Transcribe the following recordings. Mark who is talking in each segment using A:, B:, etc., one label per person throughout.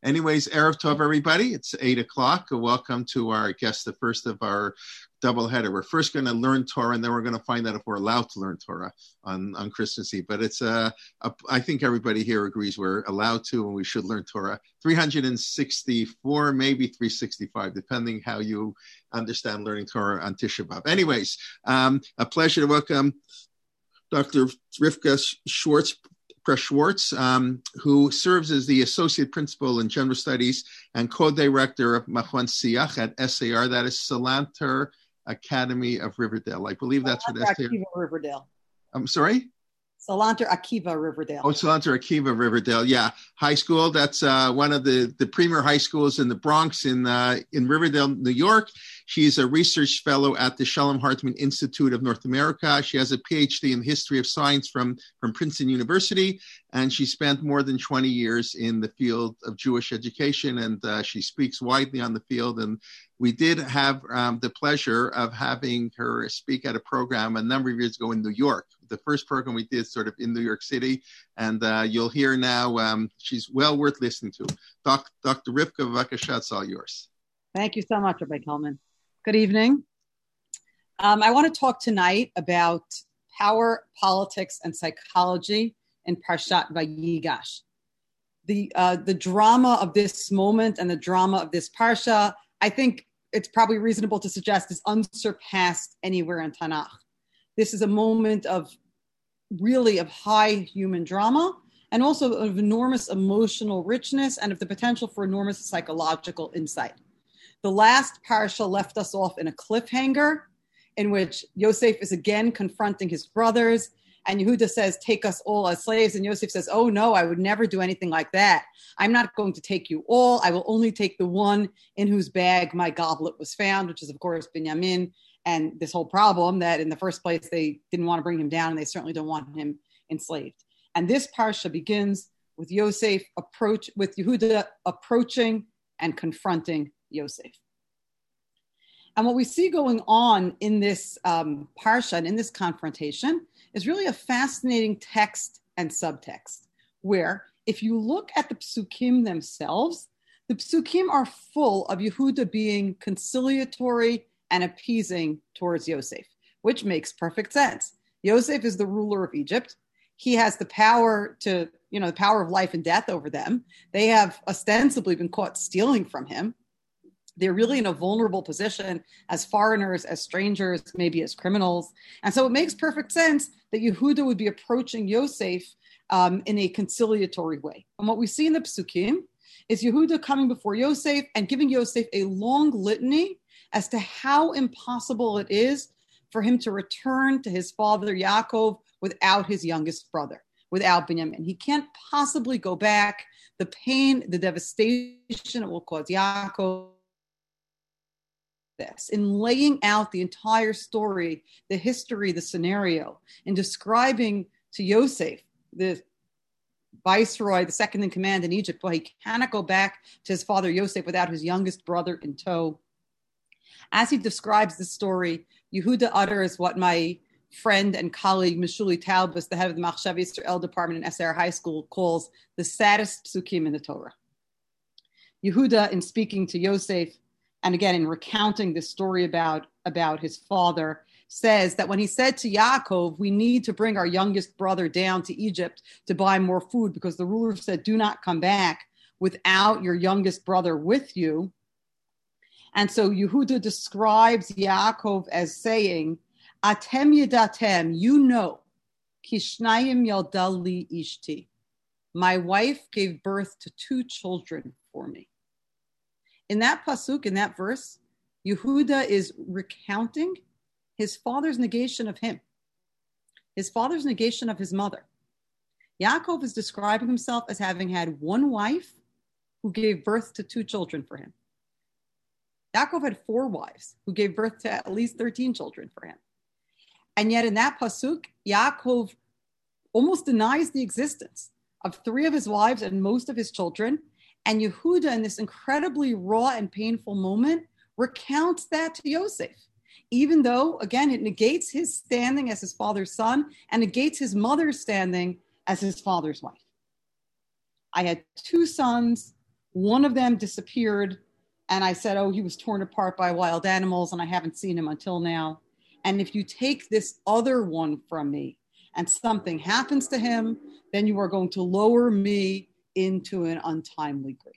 A: Anyways, Erev Tov, everybody. It's 8 o'clock. Welcome to our guest, the first of our doubleheader. We're first going to learn Torah, and then we're going to find out if we're allowed to learn Torah on Christmas Eve. But it's I think everybody here agrees we're allowed to, and we should learn Torah. 364, maybe 365, depending how you understand learning Torah on Tisha B'Av. Anyways, a pleasure to welcome Dr. Rivka Schwartz, who serves as the Associate Principal in General Studies and Co-Director of Machon Siach at SAR, that is Salanter Academy of Riverdale. I believe that's what SAR...
B: Akiva Riverdale.
A: I'm sorry?
B: Salanter Akiva Riverdale.
A: Oh, Salanter Akiva Riverdale, yeah. High school, that's one of the premier high schools in the Bronx in Riverdale, New York. She's a research fellow at the Shalom Hartman Institute of North America. She has a PhD in history of science from Princeton University, and she spent more than 20 years in the field of Jewish education, and she speaks widely on the field. And we did have the pleasure of having her speak at a program a number of years ago in New York. The first program we did sort of in New York City, and you'll hear now she's well worth listening to. Dr. Rivka, Vavakasha, it's all yours.
B: Thank you so much, Rabbi Kalman. Good evening. I want to talk tonight about power, politics, and psychology in Parshat Vayigash. The drama of this moment and the drama of this parsha, I think it's probably reasonable to suggest, is unsurpassed anywhere in Tanakh. This is a moment of high human drama and also of enormous emotional richness and of the potential for enormous psychological insight. The last parsha left us off in a cliffhanger in which Yosef is again confronting his brothers, and Yehuda says, take us all as slaves. And Yosef says, oh no, I would never do anything like that. I'm not going to take you all. I will only take the one in whose bag my goblet was found, which is of course Binyamin. And this whole problem that in the first place, they didn't want to bring him down, and they certainly don't want him enslaved. And this parsha begins with Yehuda approaching and confronting Yosef. And what we see going on in this parsha and in this confrontation is really a fascinating text and subtext, where if you look at the psukim themselves, the psukim are full of Yehuda being conciliatory and appeasing towards Yosef, which makes perfect sense. Yosef is the ruler of Egypt. He has the power to, the power of life and death over them. They have ostensibly been caught stealing from him. They're really in a vulnerable position as foreigners, as strangers, maybe as criminals. And so it makes perfect sense that Yehuda would be approaching Yosef in a conciliatory way. And what we see in the psukim is Yehuda coming before Yosef and giving Yosef a long litany as to how impossible it is for him to return to his father Yaakov without his youngest brother, without Binyamin. He can't possibly go back. The pain, the devastation it will cause Yaakov. This in laying out the entire story, the history, the scenario, in describing to Yosef, the viceroy, the second in command in Egypt, well, he cannot go back to his father Yosef without his youngest brother in tow. As he describes the story, Yehuda utters what my friend and colleague Mishuli Taubus, the head of the Machshav Yisrael department in SAR High School, calls the saddest psukim in the Torah. Yehuda, in speaking to Yosef, and again in recounting this story about his father, says that when he said to Yaakov, we need to bring our youngest brother down to Egypt to buy more food because the ruler said, do not come back without your youngest brother with you. And so Yehuda describes Yaakov as saying, Atem yedatem, you know, Kishnayim yaldali ishti. My wife gave birth to 2 children for me. In that pasuk, in that verse, Yehuda is recounting his father's negation of him, his father's negation of his mother. Yaakov is describing himself as having had one wife who gave birth to 2 children for him. Yaakov had 4 wives who gave birth to at least 13 children for him. And yet in that pasuk, Yaakov almost denies the existence of 3 of his wives and most of his children. And Yehuda, in this incredibly raw and painful moment, recounts that to Yosef, even though, again, it negates his standing as his father's son and negates his mother's standing as his father's wife. I had 2 sons. One of them disappeared, and I said, oh, he was torn apart by wild animals, and I haven't seen him until now. And if you take this other one from me and something happens to him, then you are going to lower me into an untimely grave.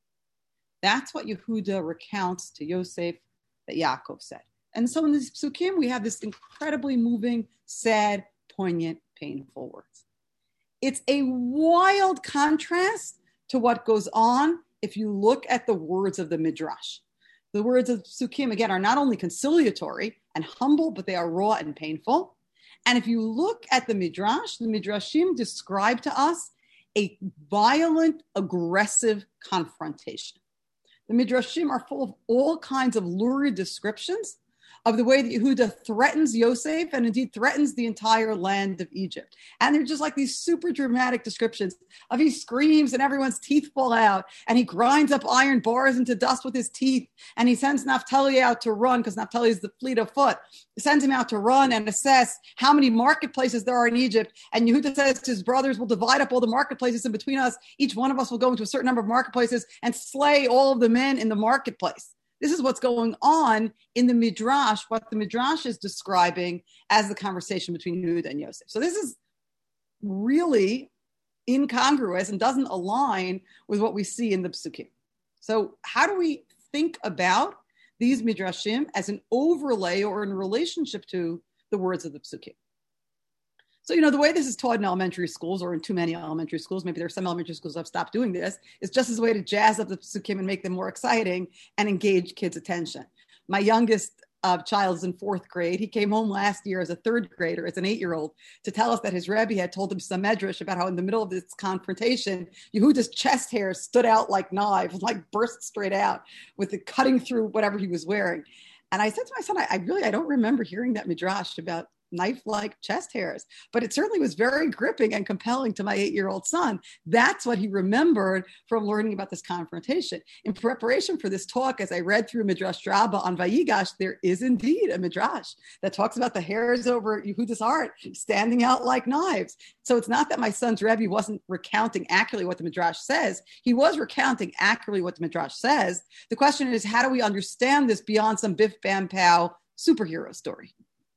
B: That's what Yehuda recounts to Yosef that Yaakov said. And so in this psukim, we have this incredibly moving, sad, poignant, painful words. It's a wild contrast to what goes on if you look at the words of the Midrash. The words of psukim, again, are not only conciliatory and humble, but they are raw and painful. And if you look at the Midrashim describe to us a violent, aggressive confrontation. The Midrashim are full of all kinds of lurid descriptions of the way that Yehuda threatens Yosef and indeed threatens the entire land of Egypt. And they're just like these super dramatic descriptions of he screams and everyone's teeth fall out and he grinds up iron bars into dust with his teeth and he sends Naphtali out to run because Naphtali is the fleet of foot. He sends him out to run and assess how many marketplaces there are in Egypt. And Yehuda says to his brothers, we'll divide up all the marketplaces in between us. Each one of us will go into a certain number of marketplaces and slay all of the men in the marketplace. This is what's going on in the Midrash, what the Midrash is describing as the conversation between Yehuda and Yosef. So this is really incongruous and doesn't align with what we see in the Psukim. So how do we think about these Midrashim as an overlay or in relationship to the words of the Psukim? So, the way this is taught in elementary schools or in too many elementary schools, maybe there are some elementary schools that have stopped doing this, is just as a way to jazz up the psukim and make them more exciting and engage kids' attention. My youngest child is in 4th grade. He came home last year as a 3rd grader, as an 8-year-old, to tell us that his Rebbe had told him some medrash about how in the middle of this confrontation, Yehuda's chest hair stood out like knives, like burst straight out with it cutting through whatever he was wearing. And I said to my son, I don't remember hearing that midrash about knife-like chest hairs, but it certainly was very gripping and compelling to my 8-year-old son. That's what he remembered from learning about this confrontation. In preparation for this talk, as I read through Midrash Rabbah on Vayigash, there is indeed a midrash that talks about the hairs over Yehuda's heart standing out like knives. So it's not that my son's Rebbe wasn't recounting accurately what the midrash says. He was recounting accurately what the midrash says. The question is, how do we understand this beyond some Biff Bam Pow superhero story?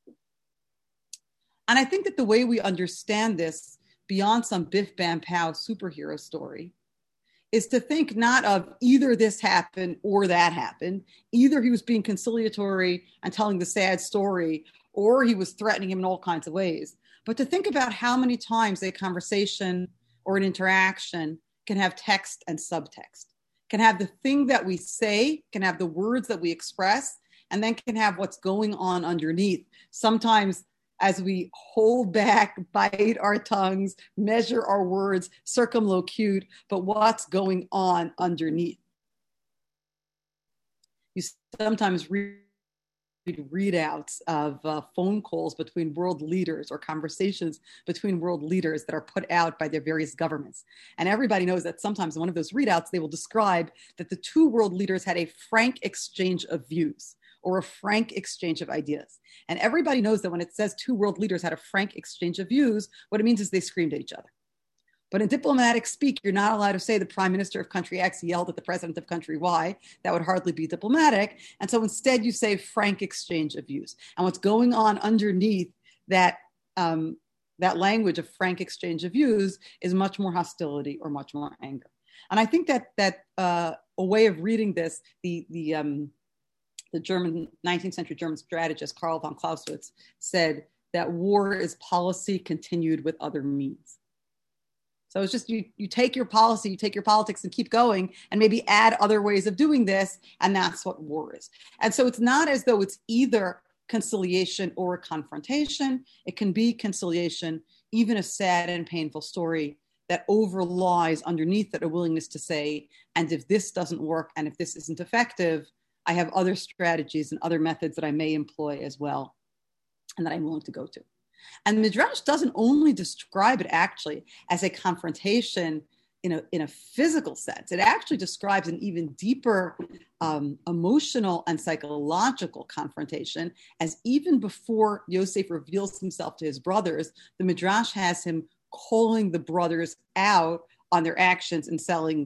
B: And I think that the way we understand this beyond some Biff Bam Pow superhero story is to think not of either this happened or that happened. Either he was being conciliatory and telling the sad story, or he was threatening him in all kinds of ways. But to think about how many times a conversation or an interaction can have text and subtext, can have the thing that we say, can have the words that we express, and then can have what's going on underneath. Sometimes as we hold back, bite our tongues, measure our words, circumlocute, but what's going on underneath. You sometimes read readouts of phone calls between world leaders or conversations between world leaders that are put out by their various governments. And everybody knows that sometimes in one of those readouts, they will describe that the two world leaders had a frank exchange of views, or a frank exchange of ideas. And everybody knows that when it says two world leaders had a frank exchange of views, what it means is they screamed at each other. But in diplomatic speak, you're not allowed to say the prime minister of country X yelled at the president of country Y. That would hardly be diplomatic. And so instead you say frank exchange of views. And what's going on underneath that, that language of frank exchange of views is much more hostility or much more anger. And I think that a way of reading this, the German 19th century German strategist Karl von Clausewitz said that war is policy continued with other means. So it's just you take your policy, you take your politics and keep going and maybe add other ways of doing this. And that's what war is. And so it's not as though it's either conciliation or confrontation. It can be conciliation, even a sad and painful story that overlies underneath that a willingness to say, and if this doesn't work and if this isn't effective, I have other strategies and other methods that I may employ as well and that I'm willing to go to. And Midrash doesn't only describe it actually as a confrontation in a physical sense. It actually describes an even deeper emotional and psychological confrontation, as even before Yosef reveals himself to his brothers, the Midrash has him calling the brothers out on their actions in selling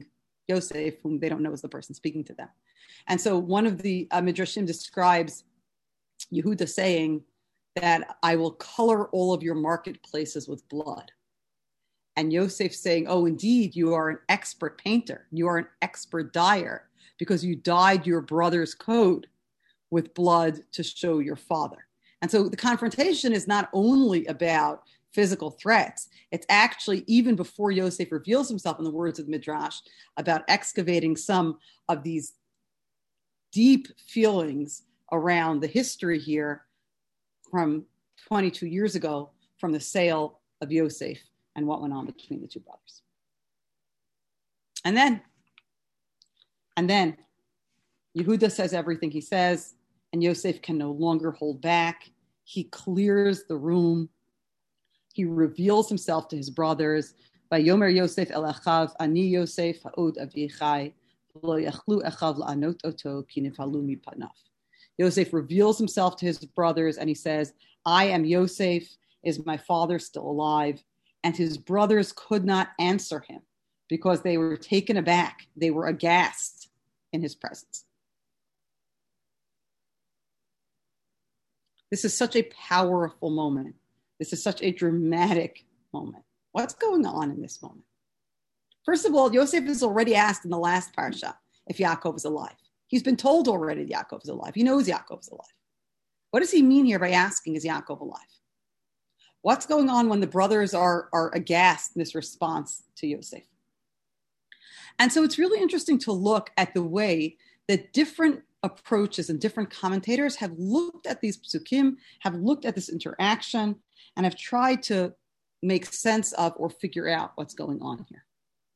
B: Yosef, whom they don't know is the person speaking to them. And so one of the Midrashim describes Yehuda saying that I will color all of your marketplaces with blood. And Yosef saying, oh, indeed, you are an expert painter. You are an expert dyer because you dyed your brother's coat with blood to show your father. And so the confrontation is not only about physical threats. It's actually, even before Yosef reveals himself, in the words of the Midrash, about excavating some of these deep feelings around the history here from 22 years ago, from the sale of Yosef and what went on between the two brothers. And then Yehuda says everything he says, and Yosef can no longer hold back. He clears the room. He reveals himself to his brothers. Vayomer Yosef el achav, ani Yosef ha'od avichai, v'lo yachlu echav la'anot oto ki nifalu mipanav. Yosef reveals himself to his brothers, and he says, I am Yosef. Is my father still alive? And his brothers could not answer him because they were taken aback. They were aghast in his presence. This is such a powerful moment. This is such a dramatic moment. What's going on in this moment? First of all, Yosef is already asked in the last parsha if Yaakov is alive. He's been told already that Yaakov is alive. He knows Yaakov is alive. What does he mean here by asking, is Yaakov alive? What's going on when the brothers are aghast in this response to Yosef? And so it's really interesting to look at the way that different approaches and different commentators have looked at these psukim, have looked at this interaction, and have tried to make sense of or figure out what's going on here.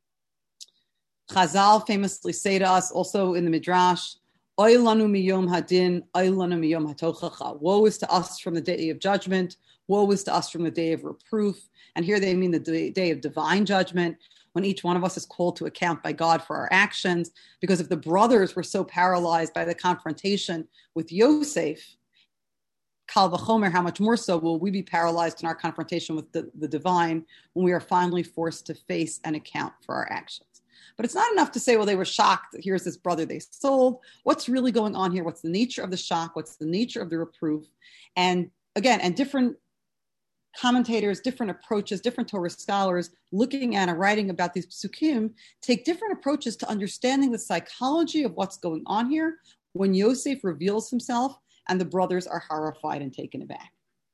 B: Chazal famously say to us, also in the Midrash, Oy lanu miyom hadin, oy lanu miyom hatochacha. Woe is to us from the day of judgment. Woe is to us from the day of reproof. And here they mean the day of divine judgment, when each one of us is called to account by God for our actions. Because if the brothers were so paralyzed by the confrontation with Yosef, Kal v'chomer, how much more so will we be paralyzed in our confrontation with the divine when we are finally forced to face and account for our actions. But it's not enough to say, well, they were shocked. Here's this brother they sold. What's really going on here? What's the nature of the shock? What's the nature of the reproof? And again, and different commentators, different approaches, different Torah scholars looking at and writing about these psukim take different approaches to understanding the psychology of what's going on here when Yosef reveals himself and the brothers are horrified and taken aback.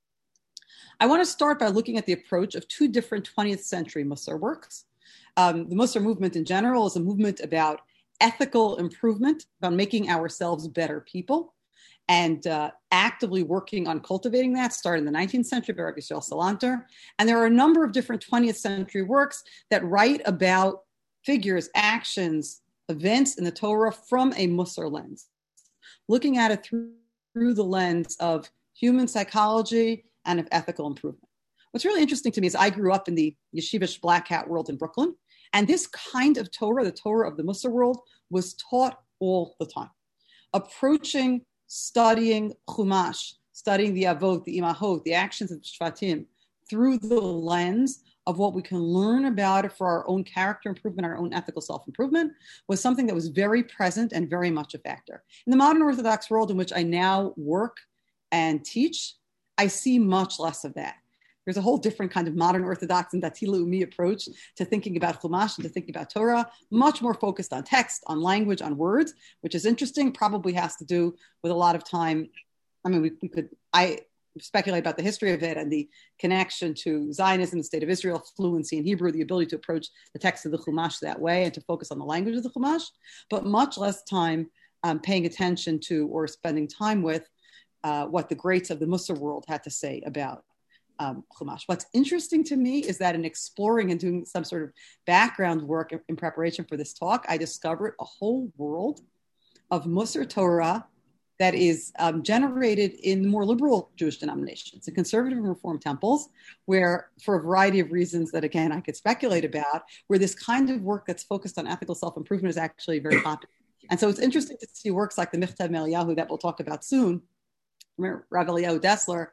B: I want to start by looking at the approach of two different 20th century Musar works. The Musar movement in general is a movement about ethical improvement, about making ourselves better people, and actively working on cultivating that. Started in the 19th century by Rabbi Yisrael Salanter. And there are a number of different 20th century works that write about figures, actions, events in the Torah from a Musar lens, looking at it through the lens of human psychology and of ethical improvement. What's really interesting to me is I grew up in the yeshivish black hat world in Brooklyn, and this kind of Torah, the Torah of the Musar world, was taught all the time. Approaching, studying Chumash, studying the Avot, the Imahot, the actions of Shvatim, through the lens of what we can learn about it for our own character improvement, our own ethical self-improvement, was something that was very present and very much a factor. In the modern Orthodox world in which I now work and teach, I see much less of that. There's a whole different kind of modern Orthodox and Dati Leumi approach to thinking about Chumash and to thinking about Torah, much more focused on text, on language, on words, which is interesting, probably has to do with a lot of time. I mean, I speculate about the history of it and the connection to Zionism, the state of Israel, fluency in Hebrew, the ability to approach the text of the Chumash that way and to focus on the language of the Chumash, but much less time paying attention to or spending time with what the greats of the Musar world had to say about Chumash. What's interesting to me is that in exploring and doing some sort of background work in preparation for this talk, I discovered a whole world of Musar Torah that is generated in more liberal Jewish denominations, in conservative and reform temples, where for a variety of reasons that, again, I could speculate about, where this kind of work that's focused on ethical self-improvement is actually very popular. And so it's interesting to see works like the Michtav Me'Eliyahu that we'll talk about soon, Rav Eliyahu Dessler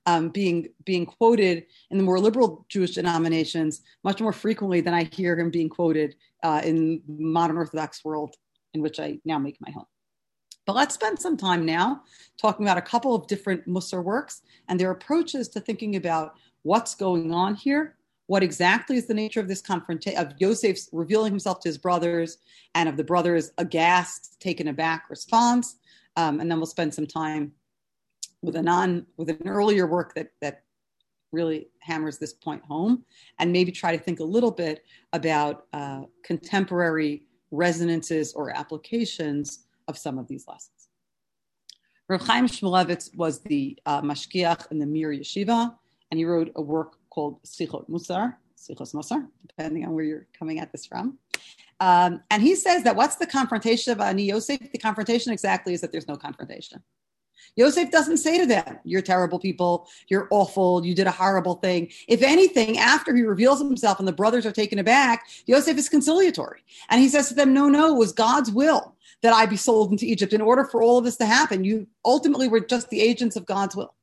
B: being quoted in the more liberal Jewish denominations much more frequently than I hear him being quoted in the modern Orthodox world in which I now make my home. But let's spend some time now talking about a couple of different Musar works and their approaches to thinking about what's going on here, what exactly is the nature of this confrontation, of Yosef's revealing himself to his brothers, and of the brothers' aghast, taken aback response. And then we'll spend some time with an earlier work that really hammers this point home, and maybe try to think a little bit about contemporary resonances or applications of some of these lessons. Rav Chaim Shmulevitz was the mashgiach in the Mir Yeshiva, and he wrote a work called Sichos Musar, depending on where you're coming at this from. And he says that what's the confrontation of Ani Yosef? The confrontation exactly is that there's no confrontation. Yosef doesn't say to them, you're terrible people, you're awful, you did a horrible thing. If anything, after he reveals himself and the brothers are taken aback, Yosef is conciliatory. And he says to them, no, it was God's will that I be sold into Egypt. In order for all of this to happen, you ultimately were just the agents of God's will.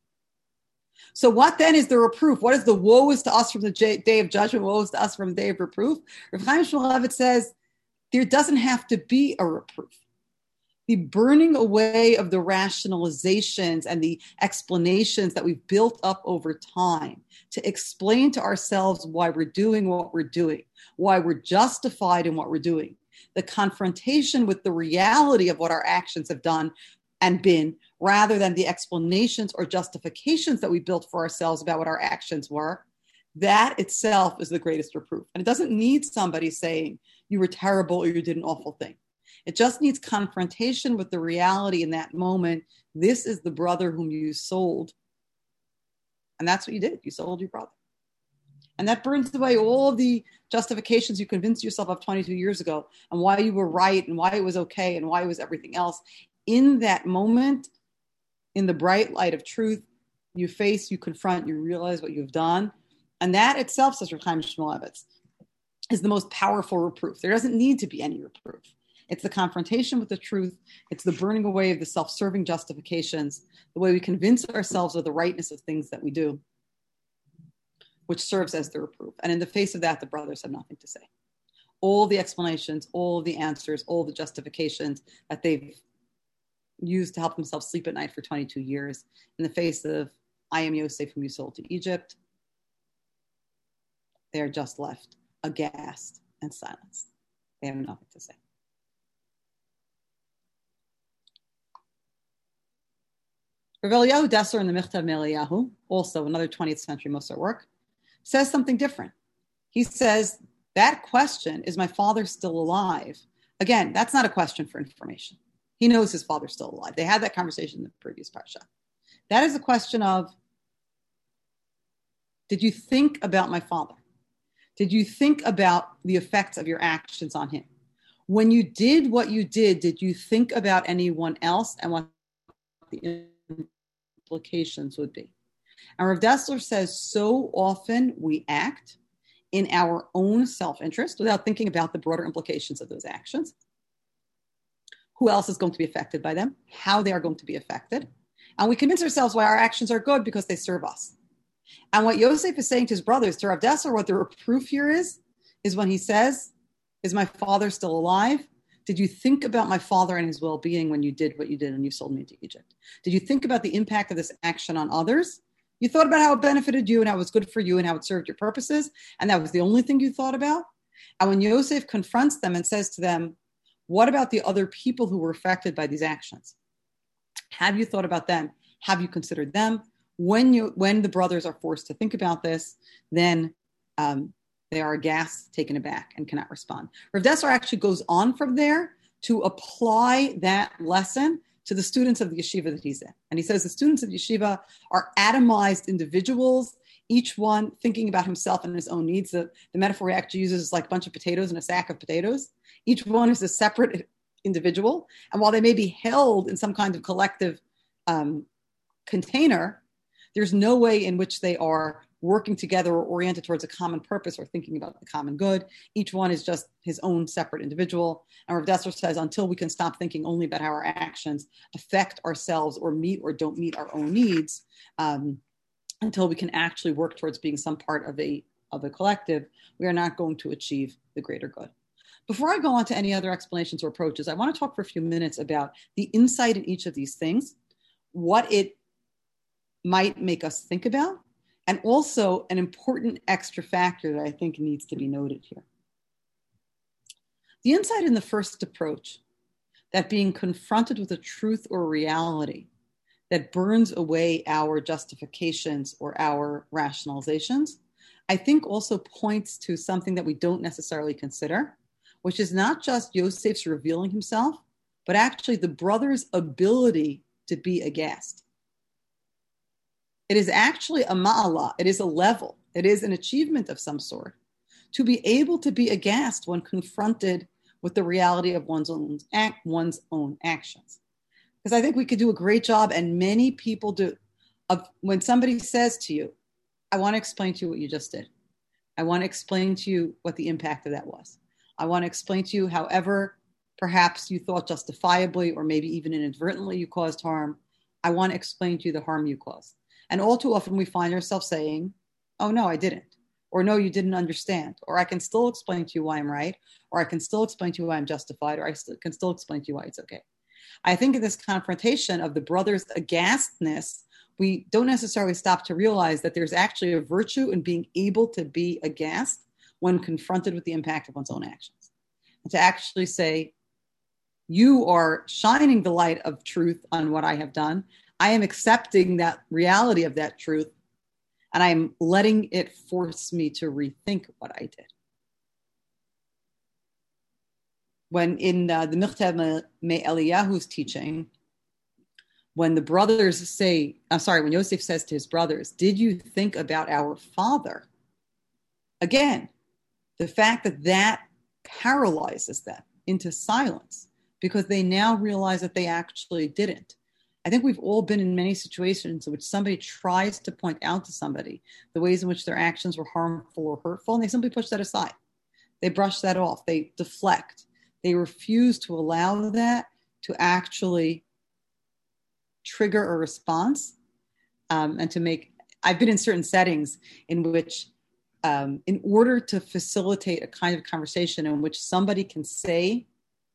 B: So what then is the reproof? What is the woe is to us from the day of judgment, woe is to us from the day of reproof? Rav Chaim Shmulevitz says, there doesn't have to be a reproof. The burning away of the rationalizations and the explanations that we've built up over time to explain to ourselves why we're doing what we're doing, why we're justified in what we're doing. The confrontation with the reality of what our actions have done and been, rather than the explanations or justifications that we built for ourselves about what our actions were, that itself is the greatest reproof. And it doesn't need somebody saying you were terrible or you did an awful thing. It just needs confrontation with the reality in that moment. This is the brother whom you sold. And that's what you did. You sold your brother. And that burns away all of the justifications you convinced yourself of 22 years ago and why you were right and why it was okay and why it was everything else. In that moment, in the bright light of truth, you face, you confront, you realize what you've done. And that itself, says Rav Chaim Shmulevitz, is the most powerful reproof. There doesn't need to be any reproof. It's the confrontation with the truth. It's the burning away of the self-serving justifications, the way we convince ourselves of the rightness of things that we do, which serves as the reproof. And in the face of that, the brothers have nothing to say. All the explanations, all the answers, all the justifications that they've used to help themselves sleep at night for 22 years, in the face of, I am Yosef whom you sold to Egypt, they are just left aghast and silenced. They have nothing to say. Rav Eliyahu Dessler in the Michtav Me'Eliyahu, also another 20th century Musar work, says something different. He says, that question, is my father still alive? Again, that's not a question for information. He knows his father's still alive. They had that conversation in the previous parsha. That is a question of, did you think about my father? Did you think about the effects of your actions on him? When you did what you did you think about anyone else and what the implications would be? And Rav Dessler says, so often we act in our own self-interest without thinking about the broader implications of those actions. Who else is going to be affected by them? How they are going to be affected. And we convince ourselves why our actions are good because they serve us. And what Yosef is saying to his brothers, to Rav Dessler, what the reproof here is when he says, is my father still alive? Did you think about my father and his well-being when you did what you did and you sold me to Egypt? Did you think about the impact of this action on others? You thought about how it benefited you and how it was good for you and how it served your purposes, and that was the only thing you thought about? And when Yosef confronts them and says to them, what about the other people who were affected by these actions? Have you thought about them? Have you considered them? When the brothers are forced to think about this, then they are aghast, taken aback, and cannot respond. Rav Dessler actually goes on from there to apply that lesson to the students of the yeshiva that he's in. And he says the students of yeshiva are atomized individuals, each one thinking about himself and his own needs. The metaphor he actually uses is like a bunch of potatoes in a sack of potatoes. Each one is a separate individual. And while they may be held in some kind of collective container, there's no way in which they are working together or oriented towards a common purpose or thinking about the common good. Each one is just his own separate individual. And Rav Dessler says, until we can stop thinking only about how our actions affect ourselves or meet or don't meet our own needs, until we can actually work towards being some part of a collective, we are not going to achieve the greater good. Before I go on to any other explanations or approaches, I want to talk for a few minutes about the insight in each of these things, what it might make us think about, and also an important extra factor that I think needs to be noted here. The insight in the first approach, that being confronted with a truth or reality that burns away our justifications or our rationalizations, I think also points to something that we don't necessarily consider, which is not just Yosef's revealing himself, but actually the brothers' ability to be aghast. It is actually a ma'ala, it is a level, it is an achievement of some sort, to be able to be aghast when confronted with the reality of one's own actions. Because I think we could do a great job, and many people do, of when somebody says to you, I want to explain to you what you just did. I want to explain to you what the impact of that was. I want to explain to you, however, perhaps you thought justifiably or maybe even inadvertently you caused harm. I want to explain to you the harm you caused. And all too often we find ourselves saying, oh, no, I didn't. Or no, you didn't understand. Or I can still explain to you why I'm right. Or I can still explain to you why I'm justified. Or can still explain to you why it's okay. I think in this confrontation of the brothers' aghastness, we don't necessarily stop to realize that there's actually a virtue in being able to be aghast when confronted with the impact of one's own actions. And to actually say, you are shining the light of truth on what I have done. I am accepting that reality of that truth, and I'm letting it force me to rethink what I did. When in the Michtav Me'Eliyahu's teaching, when the brothers say, when Yosef says to his brothers, did you think about our father? Again, the fact that paralyzes them into silence because they now realize that they actually didn't. I think we've all been in many situations in which somebody tries to point out to somebody the ways in which their actions were harmful or hurtful, and they simply push that aside. They brush that off. They deflect. They refuse to allow that to actually trigger a response and to make. I've been in certain settings in which in order to facilitate a kind of conversation in which somebody can say,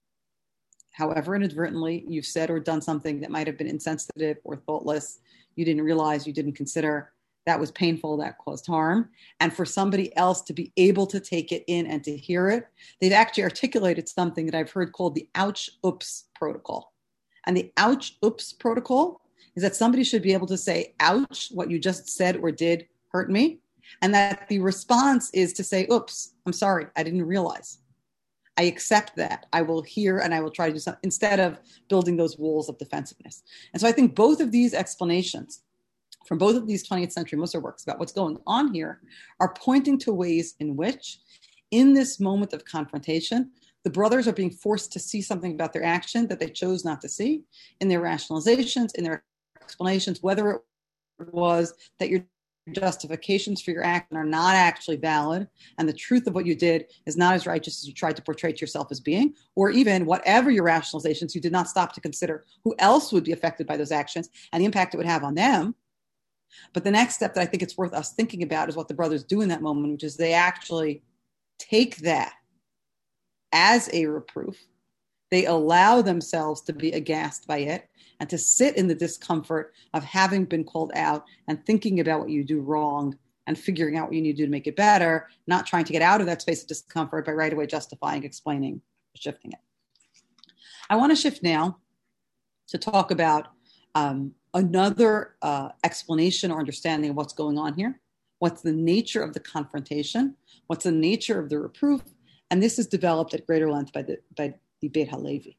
B: however inadvertently you've said or done something that might have been insensitive or thoughtless, you didn't realize, you didn't consider, that was painful, that caused harm, and for somebody else to be able to take it in and to hear it, they've actually articulated something that I've heard called the ouch, oops protocol. And the ouch, oops protocol is that somebody should be able to say, ouch, what you just said or did hurt me. And that the response is to say, oops, I'm sorry, I didn't realize. I accept that. I will hear and I will try to do something instead of building those walls of defensiveness. And so I think both of these explanations from both of these 20th century Musar works about what's going on here are pointing to ways in which, in this moment of confrontation, the brothers are being forced to see something about their action that they chose not to see in their rationalizations, in their explanations, whether it was that your justifications for your action are not actually valid and the truth of what you did is not as righteous as you tried to portray yourself as being, or even whatever your rationalizations, you did not stop to consider who else would be affected by those actions and the impact it would have on them. But the next step that I think it's worth us thinking about is what the brothers do in that moment, which is they actually take that as a reproof. They allow themselves to be aghast by it and to sit in the discomfort of having been called out and thinking about what you do wrong and figuring out what you need to do to make it better, not trying to get out of that space of discomfort by right away justifying, explaining, shifting it. I want to shift now to talk about another explanation or understanding of what's going on here. What's the nature of the confrontation? What's the nature of the reproof? And this is developed at greater length by the Beit HaLevi.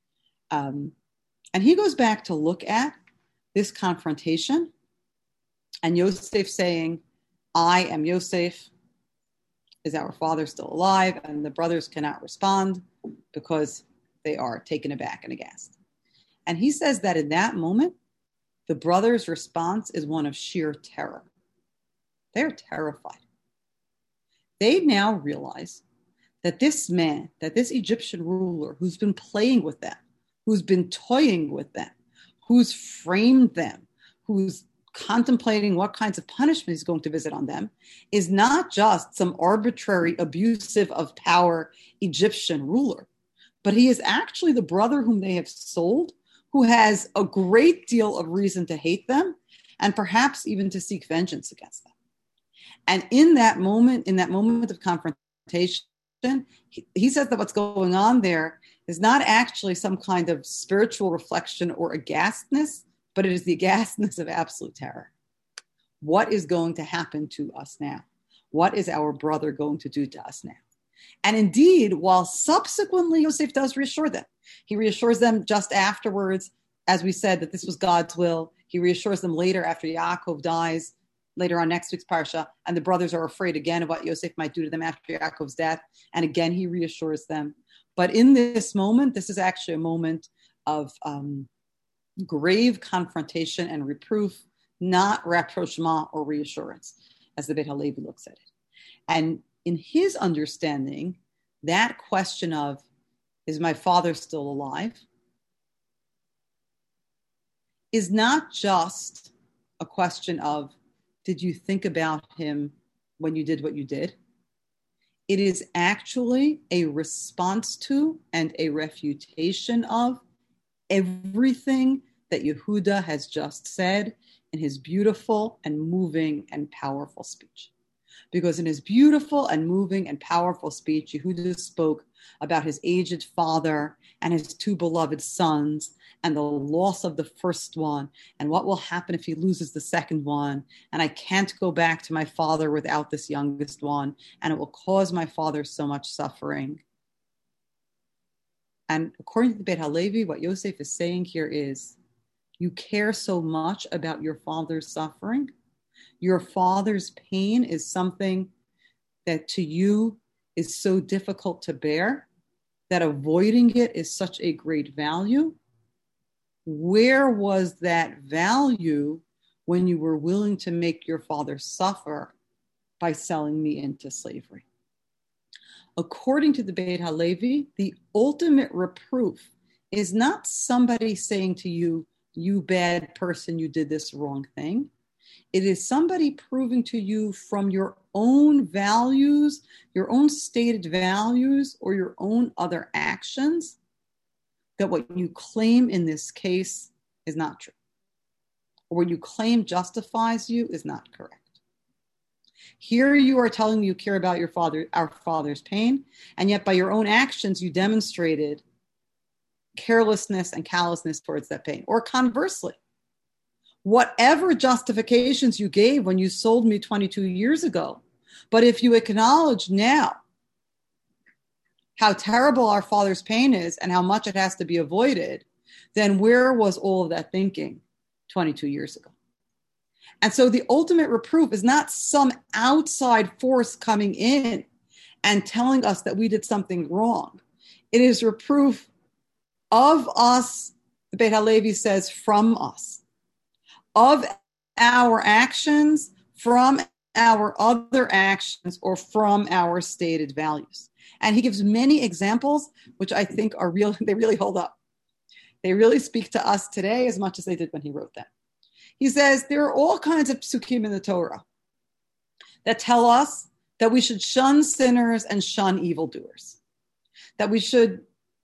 B: And he goes back to look at this confrontation and Yosef saying, I am Yosef. Is our father still alive? And the brothers cannot respond because they are taken aback and aghast. And he says that in that moment, the brothers' response is one of sheer terror. They're terrified. They now realize that this man, that this Egyptian ruler who's been playing with them, who's been toying with them, who's framed them, who's contemplating what kinds of punishment he's going to visit on them, is not just some arbitrary, abusive of power Egyptian ruler, but he is actually the brother whom they have sold, who has a great deal of reason to hate them and perhaps even to seek vengeance against them. And in that moment of confrontation, he says that what's going on there is not actually some kind of spiritual reflection or aghastness, but it is the aghastness of absolute terror. What is going to happen to us now? What is our brother going to do to us now? And indeed, while subsequently Yosef does reassure them, he reassures them just afterwards, as we said, that this was God's will. He reassures them later after Yaakov dies, later on next week's parsha, and the brothers are afraid again of what Yosef might do to them after Yaakov's death. And again, he reassures them. But in this moment, this is actually a moment of grave confrontation and reproof, not rapprochement or reassurance, as the Beit HaLevi looks at it. And in his understanding, that question of, is my father still alive, is not just a question of, did you think about him when you did what you did? It is actually a response to and a refutation of everything that Yehuda has just said in his beautiful and moving and powerful speech. Because in his beautiful and moving and powerful speech, Yehuda spoke about his aged father and his two beloved sons and the loss of the first one and what will happen if he loses the second one. And I can't go back to my father without this youngest one, and it will cause my father so much suffering. And according to the Beit HaLevi, what Yosef is saying here is, you care so much about your father's suffering. Your father's pain is something that to you is so difficult to bear, that avoiding it is such a great value. Where was that value when you were willing to make your father suffer by selling me into slavery? According to the Beit HaLevi, the ultimate reproof is not somebody saying to you, you bad person, you did this wrong thing. It is somebody proving to you from your own values, your own stated values, or your own other actions, that what you claim in this case is not true. Or what you claim justifies you is not correct. Here you are telling me you care about our father's pain, and yet by your own actions you demonstrated carelessness and callousness towards that pain. Or conversely, whatever justifications you gave when you sold me 22 years ago, but if you acknowledge now how terrible our father's pain is and how much it has to be avoided, then where was all of that thinking 22 years ago? And so the ultimate reproof is not some outside force coming in and telling us that we did something wrong. It is reproof of us, the Beit HaLevi says, from us, of our actions, from our other actions, or from our stated values. And he gives many examples, which I think are real. They really hold up. They really speak to us today as much as they did when he wrote them. He says there are all kinds of psukim in the Torah that tell us that we should shun sinners and shun evildoers, that we should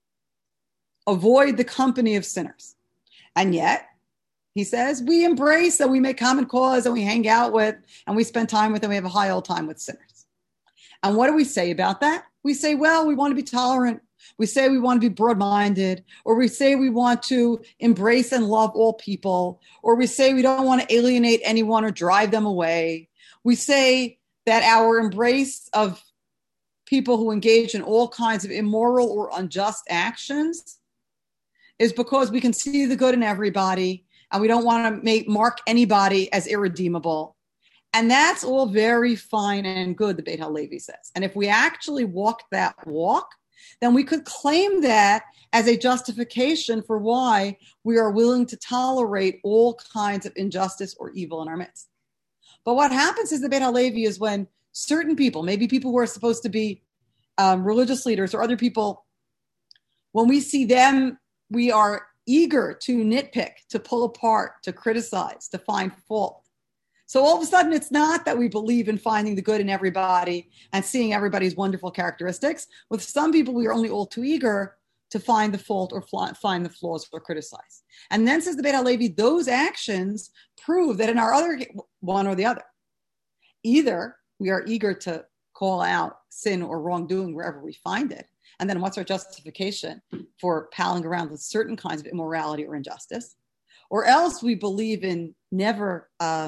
B: avoid the company of sinners. And yet, he says, we embrace and we make common cause and we hang out with and we spend time with and we have a high old time with sinners. And what do we say about that? We say, well, we want to be tolerant. We say we want to be broad-minded, or we say we want to embrace and love all people, or we say we don't want to alienate anyone or drive them away. We say that our embrace of people who engage in all kinds of immoral or unjust actions is because we can see the good in everybody and we don't want to mark anybody as irredeemable. And that's all very fine and good, the Beit HaLevi says. And if we actually walked that walk, then we could claim that as a justification for why we are willing to tolerate all kinds of injustice or evil in our midst. But what happens is the Beit HaLevi is when certain people, maybe people who are supposed to be religious leaders or other people, when we see them, we are eager to nitpick, to pull apart, to criticize, to find fault. So all of a sudden, it's not that we believe in finding the good in everybody and seeing everybody's wonderful characteristics. With some people, we are only all too eager to find the fault or find the flaws or criticize. And then says the Beit HaLevi, those actions prove that in our other one or the other, either we are eager to call out sin or wrongdoing wherever we find it. And then what's our justification for palling around with certain kinds of immorality or injustice? Or else we believe in never,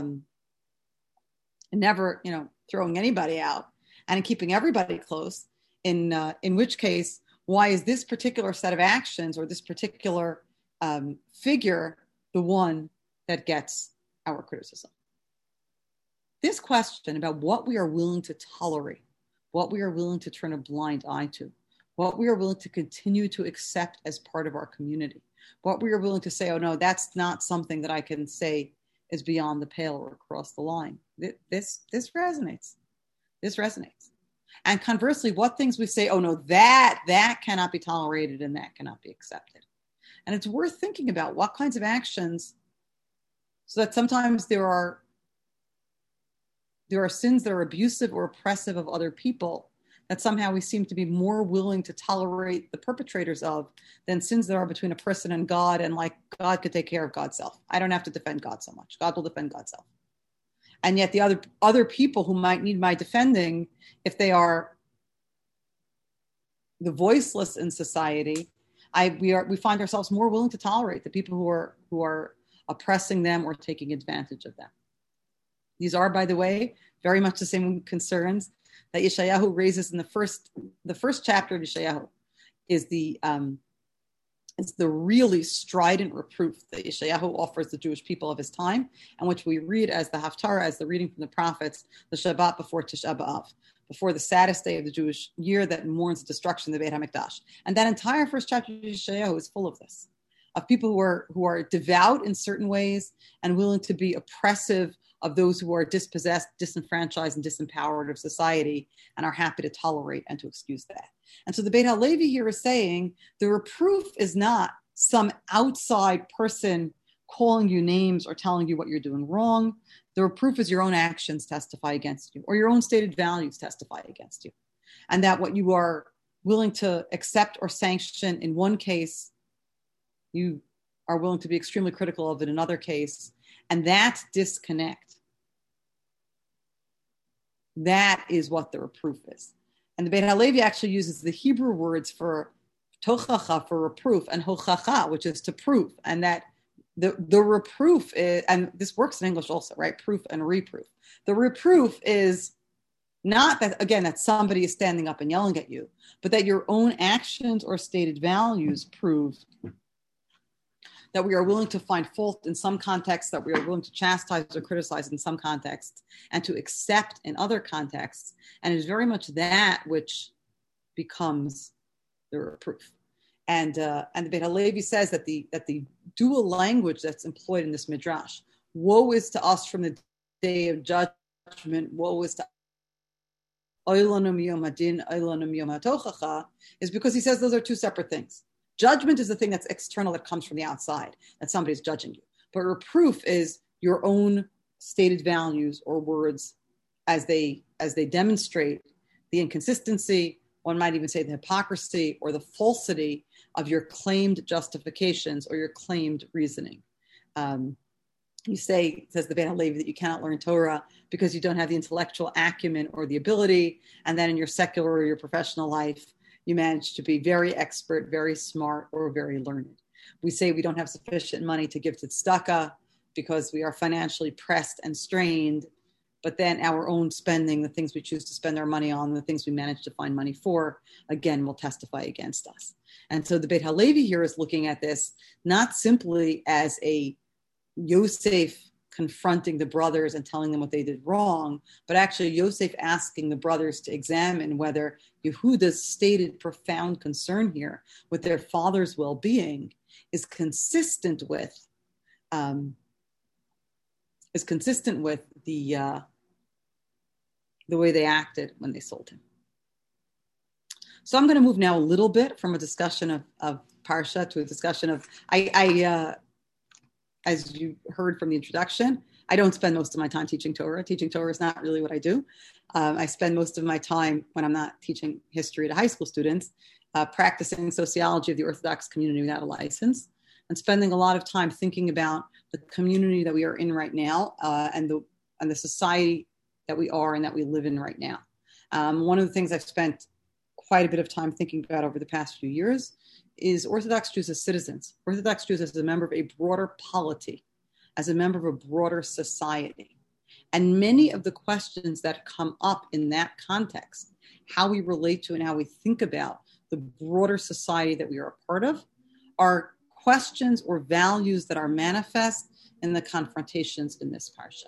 B: throwing anybody out and in keeping everybody close, in which case, why is this particular set of actions or this particular figure the one that gets our criticism? This question about what we are willing to tolerate, what we are willing to turn a blind eye to, what we are willing to continue to accept as part of our community, what we are willing to say, oh no, that's not something that I can say is beyond the pale or across the line. This resonates. This resonates. And conversely, what things we say, oh no, that cannot be tolerated and that cannot be accepted. And it's worth thinking about what kinds of actions, so that sometimes there are sins that are abusive or oppressive of other people that somehow we seem to be more willing to tolerate the perpetrators of than sins that are between a person and God, and like God could take care of God's self. I don't have to defend God so much. God will defend God's self. And yet the other people who might need my defending, if they are the voiceless in society, we find ourselves more willing to tolerate the people who are oppressing them or taking advantage of them. These are, by the way, very much the same concerns that Yeshayahu raises in the first chapter of Yeshayahu. Is the really strident reproof that Yeshayahu offers the Jewish people of his time, and which we read as the Haftarah, as the reading from the prophets, the Shabbat before Tisha B'Av, before the saddest day of the Jewish year that mourns the destruction of the Beit HaMikdash. And that entire first chapter of Yeshayahu is full of this, of people who are devout in certain ways and willing to be oppressive of those who are dispossessed, disenfranchised, and disempowered of society, and are happy to tolerate and to excuse that. And so the Beit HaLevi here is saying the reproof is not some outside person calling you names or telling you what you're doing wrong. The reproof is your own actions testify against you, or your own stated values testify against you. And that what you are willing to accept or sanction in one case, you are willing to be extremely critical of in another case. And that disconnect, that is what the reproof is. And the Beit HaLevi actually uses the Hebrew words for tochacha, for reproof, and hochacha, which is to prove. And that the reproof is, and this works in English also, right? Proof and reproof. The reproof is not that, again, that somebody is standing up and yelling at you, but that your own actions or stated values prove that we are willing to find fault in some contexts, that we are willing to chastise or criticize in some contexts, and to accept in other contexts. And it is very much that which becomes the reproof. And the Beit HaLevi says that the dual language that's employed in this midrash, woe is to us from the day of judgment, woe is to Oilanum Yom Hadin, Oilanum Yom HaTochacha, is because he says those are two separate things. Judgment is the thing that's external, that comes from the outside, that somebody's judging you. But reproof is your own stated values or words as they demonstrate the inconsistency, one might even say the hypocrisy or the falsity of your claimed justifications or your claimed reasoning. You say, says the Beit HaLevi, that you cannot learn Torah because you don't have the intellectual acumen or the ability, and then in your secular or your professional life, you manage to be very expert, very smart, or very learned. We say we don't have sufficient money to give to tzedakah because we are financially pressed and strained, but then our own spending, the things we choose to spend our money on, the things we manage to find money for, again, will testify against us. And so the Beit HaLevi here is looking at this not simply as a Yosef confronting the brothers and telling them what they did wrong, but actually Yosef asking the brothers to examine whether Yehuda's stated profound concern here with their father's well-being is consistent with the way they acted when they sold him. So I'm going to move now a little bit from a discussion of Parsha to a discussion of, as you heard from the introduction, I don't spend most of my time teaching Torah. Teaching Torah is not really what I do. I spend most of my time, when I'm not teaching history to high school students, practicing sociology of the Orthodox community without a license, and spending a lot of time thinking about the community that we are in right now, and the society that we are and that we live in right now. One of the things I've spent quite a bit of time thinking about over the past few years is Orthodox Jews as citizens, Orthodox Jews as a member of a broader polity, as a member of a broader society. And many of the questions that come up in that context, how we relate to and how we think about the broader society that we are a part of, are questions or values that are manifest in the confrontations in this parsha.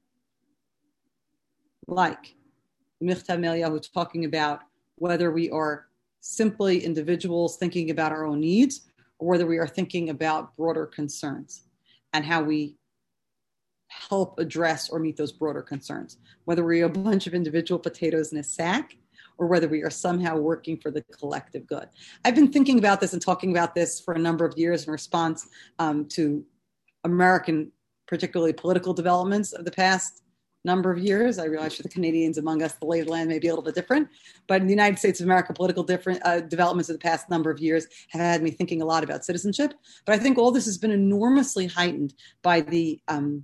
B: Like Michtav Eliyahu talking about whether we are simply individuals thinking about our own needs, or whether we are thinking about broader concerns and how we help address or meet those broader concerns, whether we are a bunch of individual potatoes in a sack, or whether we are somehow working for the collective good. I've been thinking about this and talking about this for a number of years in response to American, particularly political developments of the past number of years. I realize for the Canadians among us, the lay of the land may be a little bit different, but in the United States of America, political developments of the past number of years have had me thinking a lot about citizenship. But I think all this has been enormously heightened by the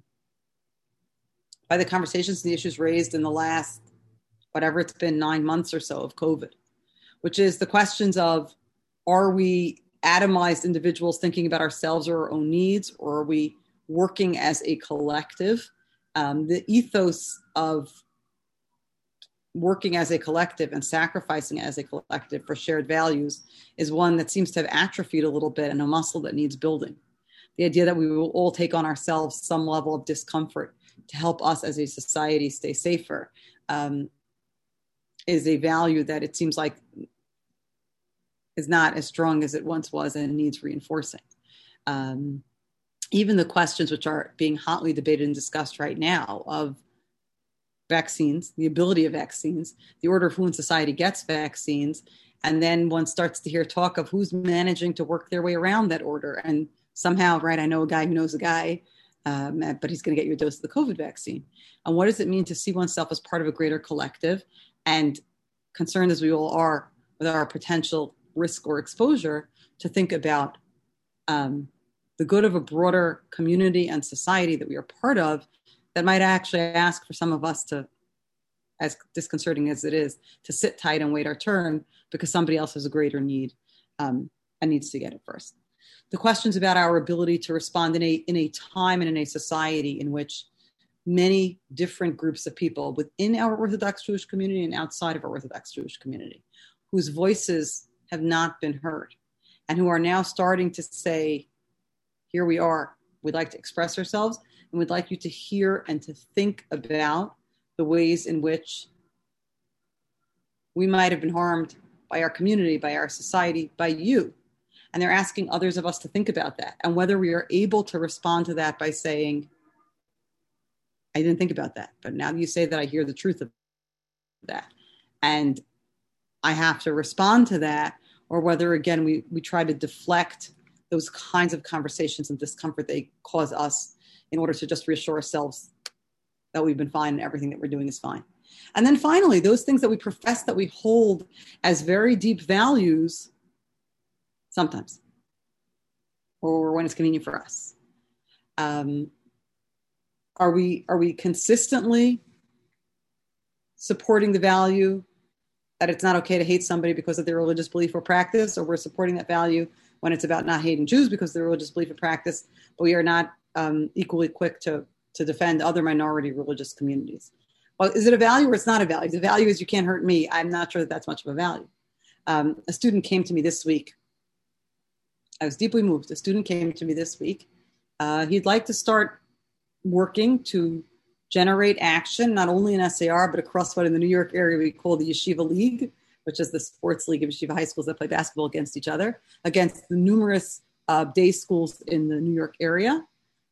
B: conversations and the issues raised in the last, whatever it's been, 9 months or so of COVID, which is the questions of, are we atomized individuals thinking about ourselves or our own needs, or are we working as a collective? The ethos of working as a collective and sacrificing as a collective for shared values is one that seems to have atrophied a little bit, and a muscle that needs building. The idea that we will all take on ourselves some level of discomfort to help us as a society stay safer is a value that it seems like is not as strong as it once was and needs reinforcing. Even the questions which are being hotly debated and discussed right now of vaccines, the ability of vaccines, the order of who in society gets vaccines, and then one starts to hear talk of who's managing to work their way around that order. And somehow, right, I know a guy who knows a guy, but he's going to get you a dose of the COVID vaccine. And what does it mean to see oneself as part of a greater collective, and concerned as we all are with our potential risk or exposure, to think about the good of a broader community and society that we are part of, that might actually ask for some of us to, as disconcerting as it is, to sit tight and wait our turn because somebody else has a greater need and needs to get it first. The questions about our ability to respond in a time and in a society in which many different groups of people within our Orthodox Jewish community and outside of our Orthodox Jewish community, whose voices have not been heard, and who are now starting to say, here we are, we'd like to express ourselves, and we'd like you to hear and to think about the ways in which we might have been harmed by our community, by our society, by you. And they're asking others of us to think about that, and whether we are able to respond to that by saying, I didn't think about that, but now you say that, I hear the truth of that, and I have to respond to that, or whether, again, we try to deflect those kinds of conversations and discomfort they cause us in order to just reassure ourselves that we've been fine and everything that we're doing is fine. And then finally, those things that we profess that we hold as very deep values, sometimes, or when it's convenient for us. Are we consistently supporting the value that it's not okay to hate somebody because of their religious belief or practice, or we're supporting that value when it's about not hating Jews because of their religious belief or practice, but we are not equally quick to defend other minority religious communities? Well, is it a value or it's not a value? The value is you can't hurt me. I'm not sure that that's much of a value. A student came to me this week. I was deeply moved. A student came to me this week. He'd like to start working to generate action, not only in SAR, but across what in the New York area we call the Yeshiva League, which is the sports league of yeshiva high schools that play basketball against each other, against the numerous day schools in the New York area,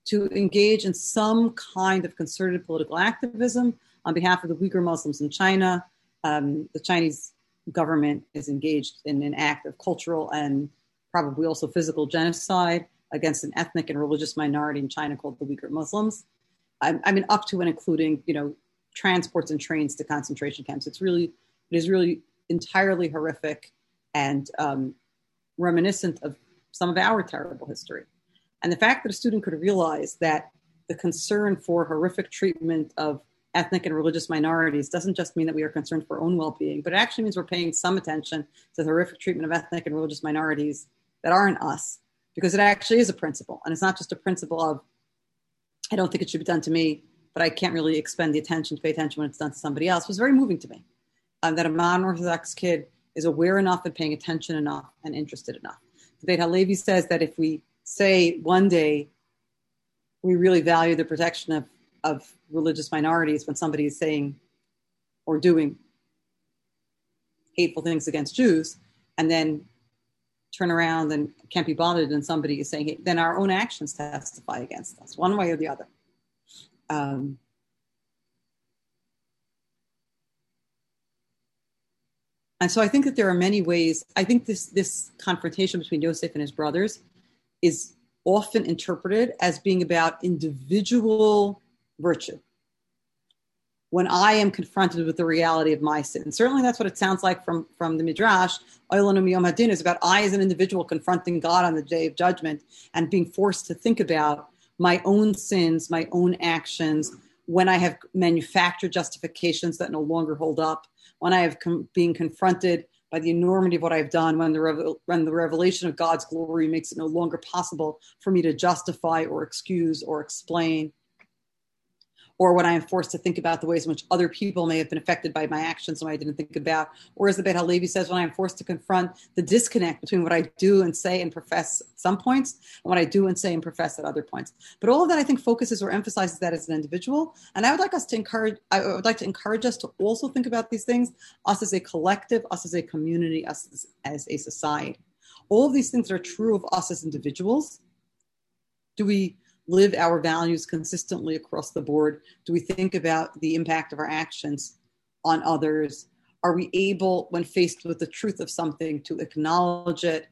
B: to engage in some kind of concerted political activism on behalf of the Uyghur Muslims in China. The Chinese government is engaged in an act of cultural and probably also physical genocide against an ethnic and religious minority in China called the Uyghur Muslims. I mean, up to and including, transports and trains to concentration camps. It is really entirely horrific and reminiscent of some of our terrible history. And the fact that a student could realize that the concern for horrific treatment of ethnic and religious minorities doesn't just mean that we are concerned for our own well-being, but it actually means we're paying some attention to the horrific treatment of ethnic and religious minorities that aren't us, because it actually is a principle. And it's not just a principle of, I don't think it should be done to me, but I can't really expend the attention to pay attention when it's done to somebody else. It was very moving to me that a modern Orthodox kid is aware enough and paying attention enough and interested enough. Beit HaLevi says that if we say one day we really value the protection of religious minorities when somebody is saying or doing hateful things against Jews, and then turn around and can't be bothered and somebody is saying, then our own actions testify against us, one way or the other. And so I think that there are many ways. I think this confrontation between Yosef and his brothers is often interpreted as being about individual virtue. When I am confronted with the reality of my sin, certainly that's what it sounds like from the Midrash. Oilanu Yom Hadin is about I as an individual confronting God on the day of judgment and being forced to think about my own sins, my own actions, when I have manufactured justifications that no longer hold up, when I have being confronted by the enormity of what I've done, when the revelation of God's glory makes it no longer possible for me to justify or excuse or explain, or when I am forced to think about the ways in which other people may have been affected by my actions and I didn't think about, or as the Beit HaLevi says, when I am forced to confront the disconnect between what I do and say and profess at some points and what I do and say and profess at other points. But all of that, I think, focuses or emphasizes that as an individual. And I would like to encourage us to also think about these things, us as a collective, us as a community, us as a society. All of these things are true of us as individuals. Do we live our values consistently across the board? Do we think about the impact of our actions on others? Are we able, when faced with the truth of something, to acknowledge it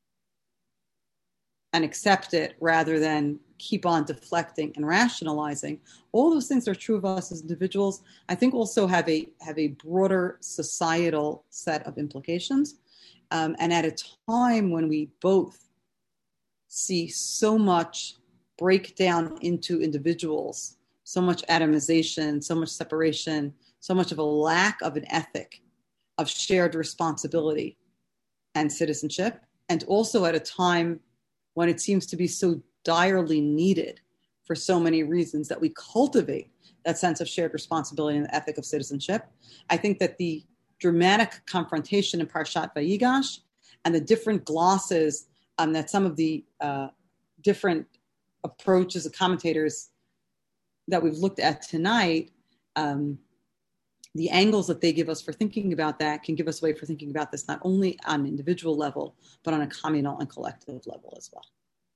B: and accept it rather than keep on deflecting and rationalizing? All those things are true of us as individuals. I think also have a broader societal set of implications. And at a time when we both see so much break down into individuals, so much atomization, so much separation, so much of a lack of an ethic of shared responsibility and citizenship, and also at a time when it seems to be so direly needed for so many reasons that we cultivate that sense of shared responsibility and the ethic of citizenship. I think that the dramatic confrontation in Parshat Vayigash and the different glosses that some of the different approaches of commentators that we've looked at tonight, the angles that they give us for thinking about that can give us a way for thinking about this not only on an individual level, but on a communal and collective level as well.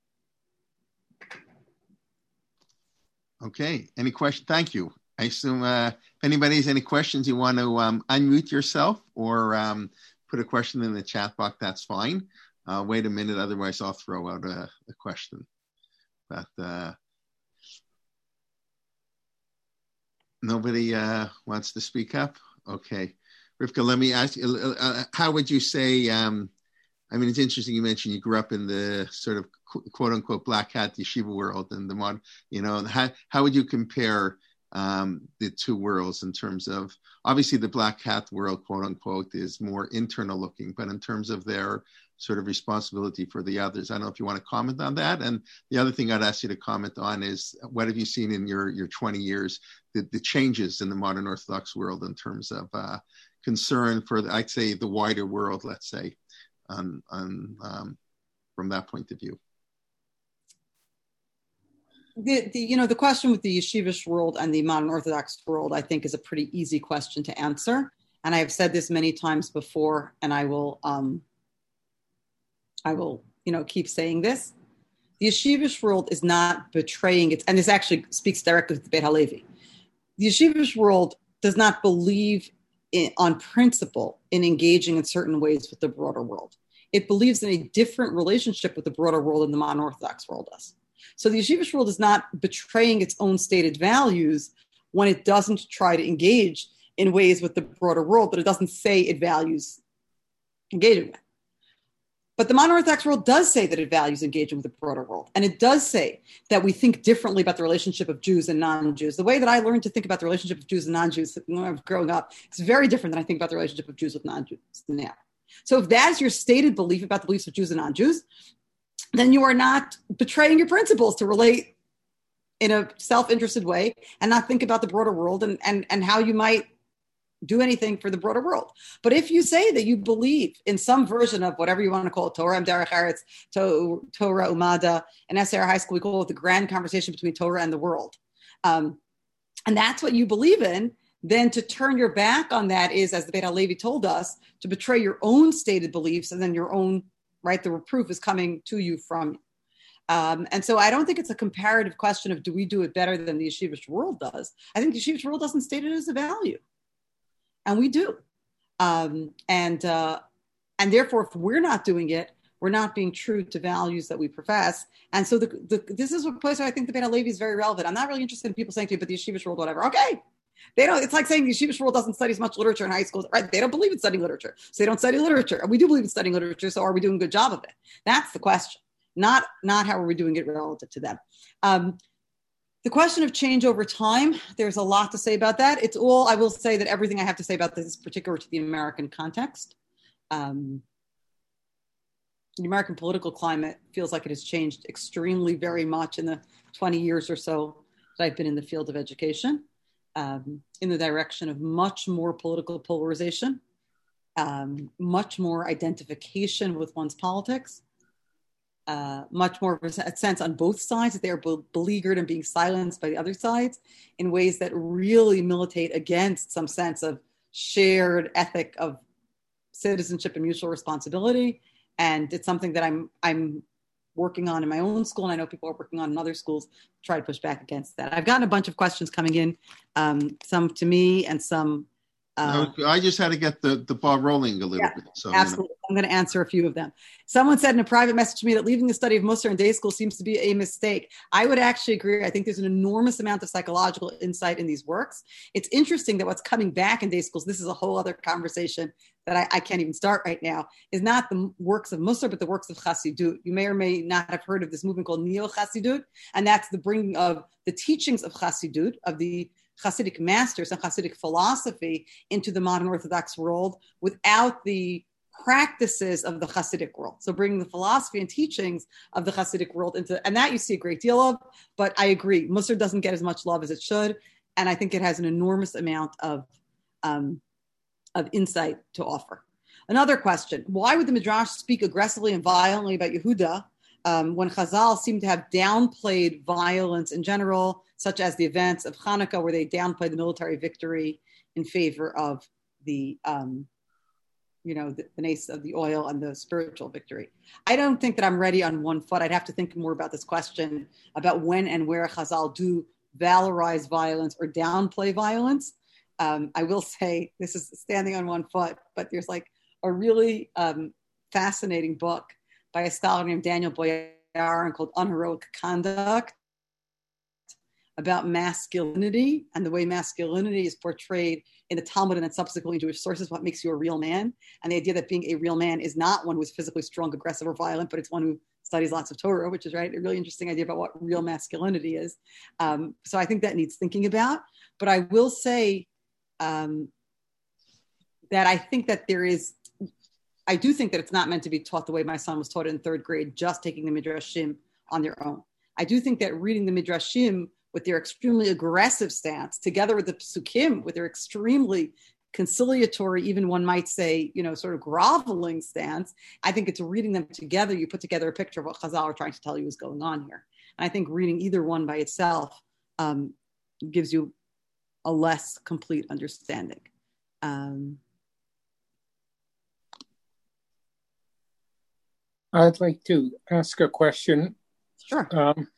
A: Okay, any question? Thank you. I assume if anybody has any questions, you want to unmute yourself or put a question in the chat box, that's fine. Wait a minute, otherwise I'll throw out a question. But nobody wants to speak up? Okay. Rivka, let me ask you, how would you say, I mean, it's interesting you mentioned you grew up in the sort of quote unquote black hat yeshiva world and the modern, how would you compare the two worlds in terms of, obviously the black hat world, quote unquote, is more internal looking, but in terms of their sort of responsibility for the others. I don't know if you want to comment on that. And the other thing I'd ask you to comment on is what have you seen in your 20 years, the changes in the modern Orthodox world in terms of concern for, I'd say, the wider world, let's say, from that point of view.
B: The question with the yeshivish world and the modern Orthodox world, I think, is a pretty easy question to answer. And I have said this many times before, and I will keep saying this. The yeshivish world is not betraying its, and this actually speaks directly to the Beit HaLevi. The yeshivish world does not believe on principle in engaging in certain ways with the broader world. It believes in a different relationship with the broader world than the modern Orthodox world does. So the yeshivish world is not betraying its own stated values when it doesn't try to engage in ways with the broader world, but it doesn't say it values engaging with. But the modern Orthodox world does say that it values engaging with the broader world. And it does say that we think differently about the relationship of Jews and non-Jews. The way that I learned to think about the relationship of Jews and non-Jews when I was growing up is very different than I think about the relationship of Jews with non-Jews now. So if that is your stated belief about the beliefs of Jews and non-Jews, then you are not betraying your principles to relate in a self-interested way and not think about the broader world and how you might do anything for the broader world. But if you say that you believe in some version of whatever you want to call it, Torah Derech Eretz, Torah Umada, and SAR High School, we call it the grand conversation between Torah and the world. And that's what you believe in, then to turn your back on that is, as the Beit HaLevi told us, to betray your own stated beliefs, and then your own, right, the reproof is coming to you from you. And so I don't think it's a comparative question of do we do it better than the yeshivish world does. I think the yeshivish world doesn't state it as a value. And we do. And therefore, if we're not doing it, we're not being true to values that we profess. And so this is a place where I think the Beit HaLevi is very relevant. I'm not really interested in people saying to me, but the yeshivish world, whatever. Okay. They don't, it's like saying the yeshivish world doesn't study as much literature in high schools, right? They don't believe in studying literature. So they don't study literature. And we do believe in studying literature. So are we doing a good job of it? That's the question. Not how are we doing it relative to them. The question of change over time, there's a lot to say about that. It's all, I will say that everything I have to say about this is particular to the American context. The American political climate feels like it has changed extremely very much in the 20 years or so that I've been in the field of education, in the direction of much more political polarization, much more identification with one's politics. Much more of a sense on both sides that they're beleaguered and being silenced by the other sides in ways that really militate against some sense of shared ethic of citizenship and mutual responsibility. And it's something that I'm working on in my own school, and I know people are working on in other schools to try to push back against that. I've gotten a bunch of questions coming in, some to me and some
A: I just had to get the ball rolling a little bit. So
B: absolutely. I'm going to answer a few of them. Someone said in a private message to me that leaving the study of Musar in day school seems to be a mistake. I would actually agree. I think there's an enormous amount of psychological insight in these works. It's interesting that what's coming back in day schools, this is a whole other conversation that I can't even start right now, is not the works of Musar, but the works of Chassidut. You may or may not have heard of this movement called Neo-Chassidut, and that's the bringing of the teachings of Chassidut, of the Hasidic masters and Hasidic philosophy into the modern Orthodox world without the practices of the Hasidic world. So bringing the philosophy and teachings of the Hasidic world into, and that you see a great deal of, but I agree, Musar doesn't get as much love as it should. And I think it has an enormous amount of insight to offer. Another question, why would the Midrash speak aggressively and violently about Yehuda when Chazal seem to have downplayed violence in general, such as the events of Hanukkah, where they downplayed the military victory in favor of the nace of the oil and the spiritual victory? I don't think that I'm ready on one foot. I'd have to think more about this question about when and where Chazal do valorize violence or downplay violence. I will say this is standing on one foot, but there's like a really fascinating book by a scholar named Daniel Boyarin called Unheroic Conduct, about masculinity and the way masculinity is portrayed in the Talmud and then subsequently Jewish sources, what makes you a real man. And the idea that being a real man is not one who is physically strong, aggressive, or violent, but it's one who studies lots of Torah, which is right, a really interesting idea about what real masculinity is. So I think that needs thinking about. But I will say that I think that I do think that it's not meant to be taught the way my son was taught in third grade, just taking the Midrashim on their own. I do think that reading the Midrashim with their extremely aggressive stance, together with the Psukim, with their extremely conciliatory, even one might say, sort of groveling stance, I think it's reading them together. You put together a picture of what Chazal are trying to tell you is going on here. And I think reading either one by itself gives you a less complete understanding.
C: I'd like to ask a question.
B: Sure.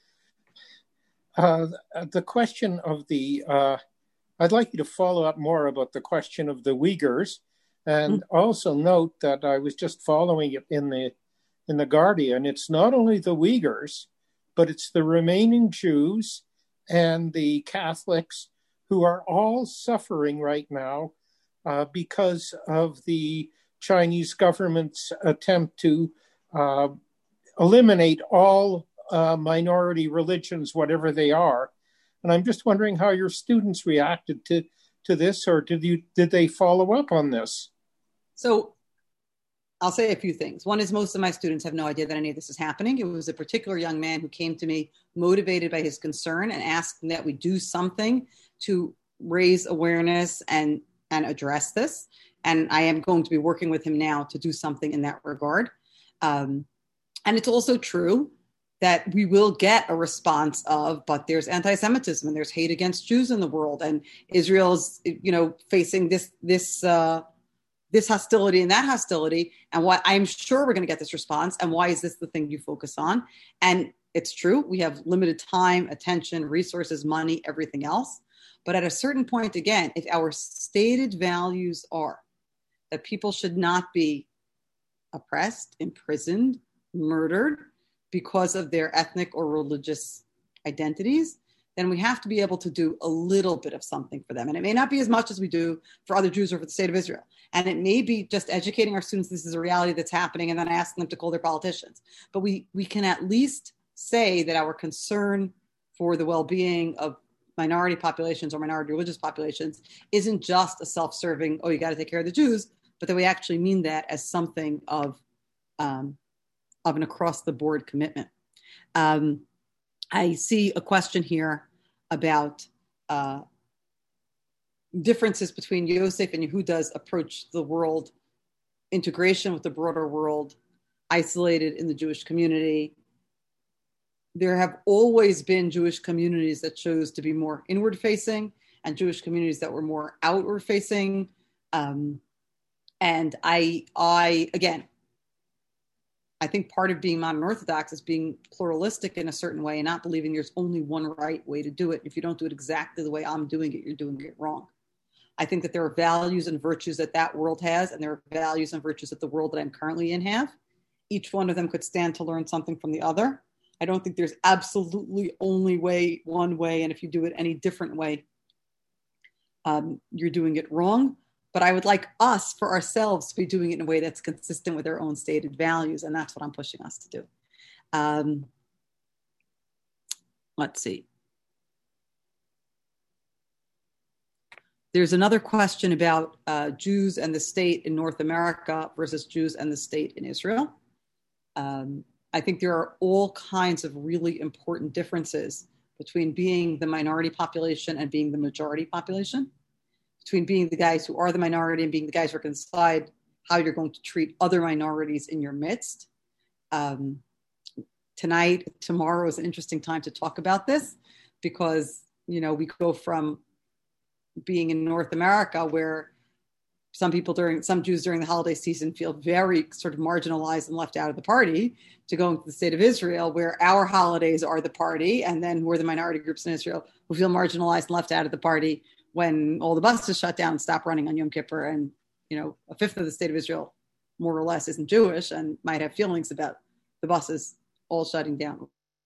C: The question of I'd like you to follow up more about the question of the Uyghurs, and also note that I was just following it in the Guardian. It's not only the Uyghurs, but it's the remaining Jews and the Catholics who are all suffering right now because of the Chinese government's attempt to eliminate all minority religions, whatever they are. And I'm just wondering how your students reacted to this, or did they follow up on this?
B: So I'll say a few things. One is most of my students have no idea that any of this is happening. It was a particular young man who came to me motivated by his concern and asked that we do something to raise awareness and address this. And I am going to be working with him now to do something in that regard. And it's also true that we will get a response of, but there's anti-Semitism and there's hate against Jews in the world, and Israel's, facing this hostility and that hostility. And what I'm sure we're going to get this response. And why is this the thing you focus on? And it's true. We have limited time, attention, resources, money, everything else. But at a certain point, again, if our stated values are that people should not be oppressed, imprisoned, murdered because of their ethnic or religious identities, then we have to be able to do a little bit of something for them. And it may not be as much as we do for other Jews or for the state of Israel. And it may be just educating our students this is a reality that's happening and then asking them to call their politicians. But we can at least say that our concern for the well-being of minority populations or minority religious populations isn't just a self-serving, oh, you got to take care of the Jews, but that we actually mean that as something of an across-the-board commitment. I see a question here about differences between Yosef and Yehuda's approach to the world, integration with the broader world, isolated in the Jewish community. There have always been Jewish communities that chose to be more inward-facing and Jewish communities that were more outward-facing. And I think part of being modern Orthodox is being pluralistic in a certain way and not believing there's only one right way to do it. If you don't do it exactly the way I'm doing it, you're doing it wrong. I think that there are values and virtues that world has, and there are values and virtues that the world that I'm currently in have. Each one of them could stand to learn something from the other. I don't think there's absolutely only one way, and if you do it any different way, you're doing it wrong. But I would like us, for ourselves, to be doing it in a way that's consistent with our own stated values, and that's what I'm pushing us to do. Let's see. There's another question about Jews and the state in North America versus Jews and the state in Israel. I think there are all kinds of really important differences between being the minority population and being the majority population, between being the guys who are the minority and being the guys who are going to decide how you're going to treat other minorities in your midst. Tomorrow is an interesting time to talk about this because, we go from being in North America where some Jews during the holiday season feel very sort of marginalized and left out of the party, to going to the state of Israel where our holidays are the party, and then we're the minority groups in Israel who feel marginalized and left out of the party when all the buses shut down and stop running on Yom Kippur, and a fifth of the state of Israel, more or less, isn't Jewish and might have feelings about the buses all shutting down.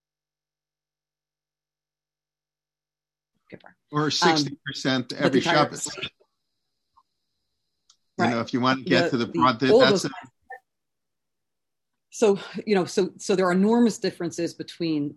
B: Kippur.
A: Or 60% every Shabbos.
B: Right.
A: If you want to get to the broad, that's
B: so there are enormous differences between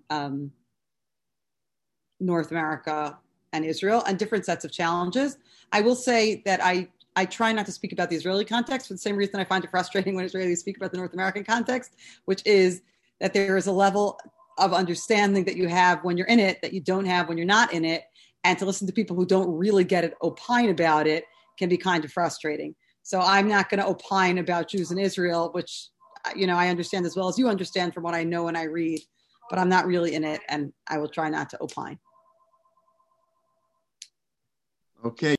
B: North America and Israel, and different sets of challenges. I will say that I try not to speak about the Israeli context for the same reason I find it frustrating when Israelis speak about the North American context, which is that there is a level of understanding that you have when you're in it that you don't have when you're not in it, and to listen to people who don't really get it opine about it can be kind of frustrating. So I'm not going to opine about Jews in Israel, which, I understand as well as you understand from what I know and I read, but I'm not really in it, and I will try not to opine.
A: Okay.